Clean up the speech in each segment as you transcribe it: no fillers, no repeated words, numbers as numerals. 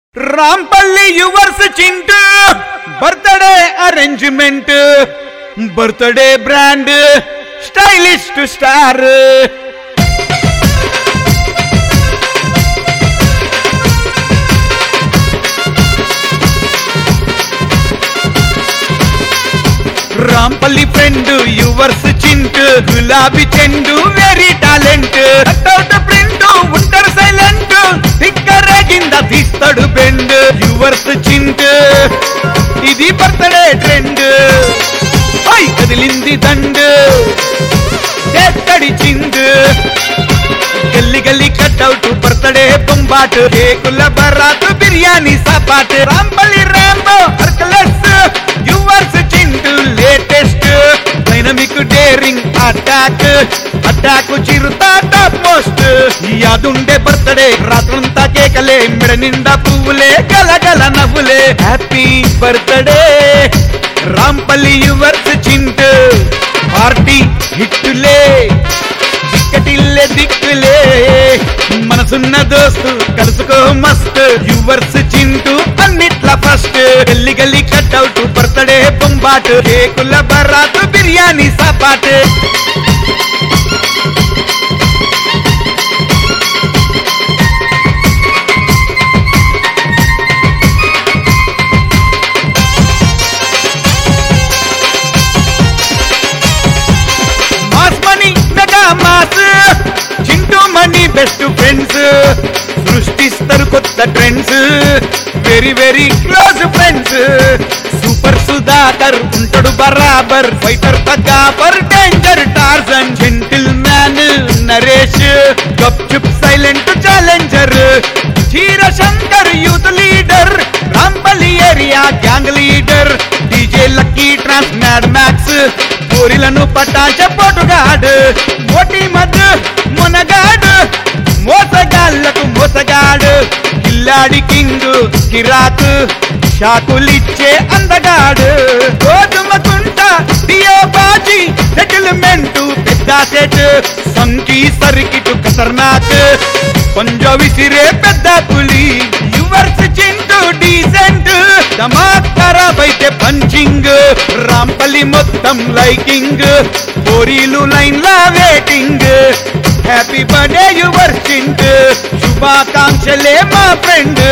Rampalli yours Chintu birthday arrangement birthday brand stylist star Rampalli friend yours Chintu గులాబీ చెండు very talent cutout print ఉంటారు silent sticker కింద తీస్తాడు బెండ్ యువర్స్ చింటూ ఇది బర్త్డే ట్రెండ్ పై కదిలింది దండు చేస్తడి చిండు గల్లి గల్లి కట్అవుట్ బర్త్డే బొంబాటు కేకుల బరాతు బిర్యానీ సపాటు Rampalli Rambo Hercules yours Chintu latest dynamic daring attack చిరుతా టాప్ మోస్ట్ యాదుండే బర్త్డే రాత్రంతా కేకలే మెడ నిండా పువ్వులే గలగల నవ్వులే happy birthday Rampalli yours Chintu party హిట్టులే దిక్కటిల్లే దిక్కులే మనసున్న దోస్తు కలుసుకో మస్త్ యువర్స్ చింటూ అన్నిట్ల ఫస్ట్ గల్లి గల్లి కట్అవుట్ బర్త్డే బొంబాటు కేకుల బరాతు బిర్యానీ సపాటు బెస్ట్ ఫ్రెండ్స్ సృష్టిస్తారు కొత్త trends very very close friends super Sudhakar ఉంటాడు బరాబర్ ఫైటర్ తగ్గాపర్ danger Tarzan gentleman Naresh గప్ చుప్ సైలెంట్ ఛాలెంజర్ చీర Shankar youth leader Rampalli area gang leader DJ lucky trance mad max కోరిలను పటాచ పోటుగాడు ఓటి మధ్య మునగాడు మోసగాళ్లకు మోసగాడు కిల్లాడి కింగ్ కిరాకు షాకులిచ్చే అందగాడు గోధుమకుంట డియో బాజీ సెటిల్మెంట్ పెద్ద సెట్ సంకీ సర్కిట్ ఖతర్నాక్ పంజ విసిరే పెద్ద పులి యువర్స్ చింటూ డీసెంట్ ధమాక్ ఖరాబ్ అయితే పంచింగ్ రాంపల్లి మొత్తం లైకింగ్ పోరీలు లైన్ లా waiting happy birthday yours Chintu శుభాకాంక్షలే మా ఫ్రెండ్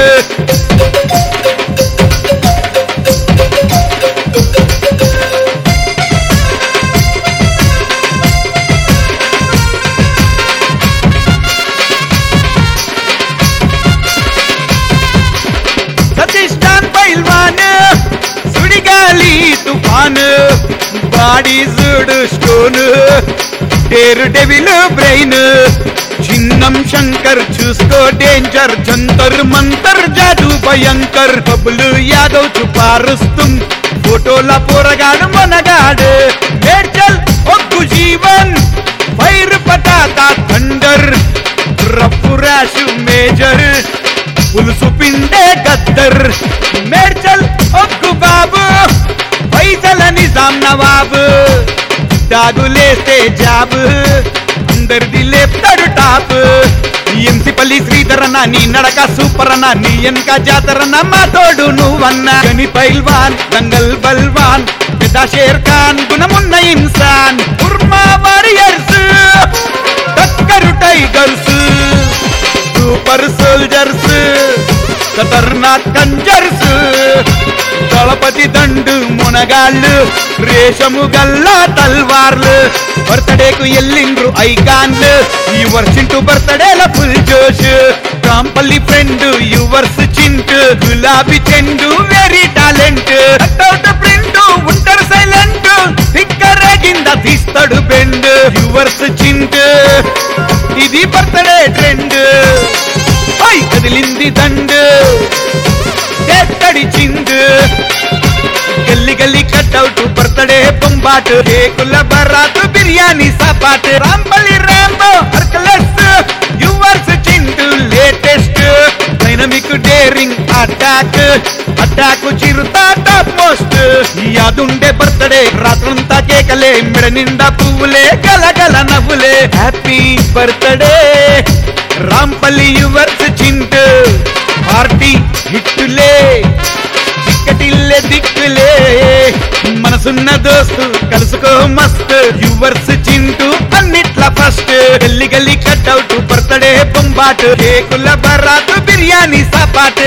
సుడిగాలి తుఫాన్ బాడీ జుడు స్టోన్ డేరు డెవిల్ బ్రెయిన్ చిన్నం శంకర్ చూసుకో డేంజర్ జంతర్ మంతర్ జాదు భయంకర్ బబులు యాదవ్ చుపారుస్తుం ఫోటోల పోరగాడు మనగాడు మేడ్చల్ ఒగ్గు జీవన్ ఫైర్ పటాకా థండర్ రఫ్ రాష్ మేజర్ పులుసు పిండే గద్దర్ మేడ్చల్ ఒగ్గు బాబు పైసల నిజాం నవాబు డాగులేస్తే జాబు అందరిది లేపుతాడు టాప్ ఎంసిపల్లి శ్రీధరన్న నీ నడక సూపర్ అన్న నీ ఎనక జాతరన్న మా తోడు నువ్వన్న గని పైల్వాన్ దంగల్ బల్వాన్ పెద్ద షేర్ ఖాన్ గుణమున్న ఇన్సాన్ కుర్మా వారియర్స్ టక్కరు టైగర్స్ సూపర్ సోల్జర్స్ ఖతర్నాక్ కంజర్స్ దళపతి దండు మునగాళ్ళు రేషము గల్లా తల్వార్లు బర్త్డేకు ఎల్లిండ్రు ఐకాన్లు యువర్స్ చింటూ బర్త్డేల ఫుల్ జోష్ రాంపల్లి ఫ్రెండ్ యువర్స్ చింటూ గులాబీ చెండు వెరీ టాలెంట్ కట్అవుట్ ప్రింట్ ఉంటారు సైలెంట్ స్టిక్కర్ కింద తీస్తాడు బెండ్ యువర్స్ చింటూ ఇది బర్త్డే ట్రెండ్ పై కదిలింది దండు చేస్తడి చిండు గల్లి గల్లి కట్అవుట్ బర్త్డే బొంబాటు కేకుల బరాతు బిర్యానీ సపాటు Rampalli Rambo Hercules yours Chintu latest dynamic daring attack చిరుతా టాప్ మోస్ట్ యాదుండే బర్త్డే రాత్రంతా కేకలే మెడ నిండా పువ్వులే గలగల నవ్వులే happy birthday Rampalli yours Chintu party hit మనసున్న దోస్తు కలుసుకో మస్తు యువర్స్ చింటూ అన్నిట్ల ఫస్ట్ గల్లి గల్లి కట్అవుట్ బర్త్డే బొంబాట్ కేకుల బరాత్ బిర్యానీ సపాట్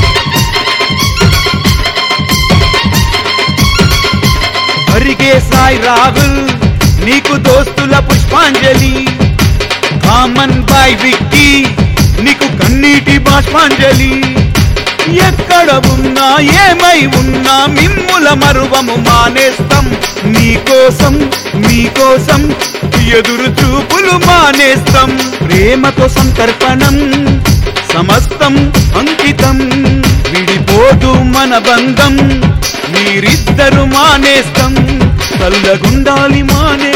అరిగే సాయి రాహుల్ నీకు దోస్తుల పుష్పాంజలి కామన్ బాయ్ విక్కీ నీకు కన్నీటి బాష్పాంజలి ఎక్కడ ఉన్నా ఏమై ఉన్నా మిమ్ముల మరువము మానేస్తాం మీకోసం మీకోసం ఎదురు చూపులు మానేస్తాం ప్రేమతో సంతర్పణం సమస్తం అంకితం విడిపోదు మన బంధం మీరిద్దరు మానేస్తాం చల్లగుండాలి మానే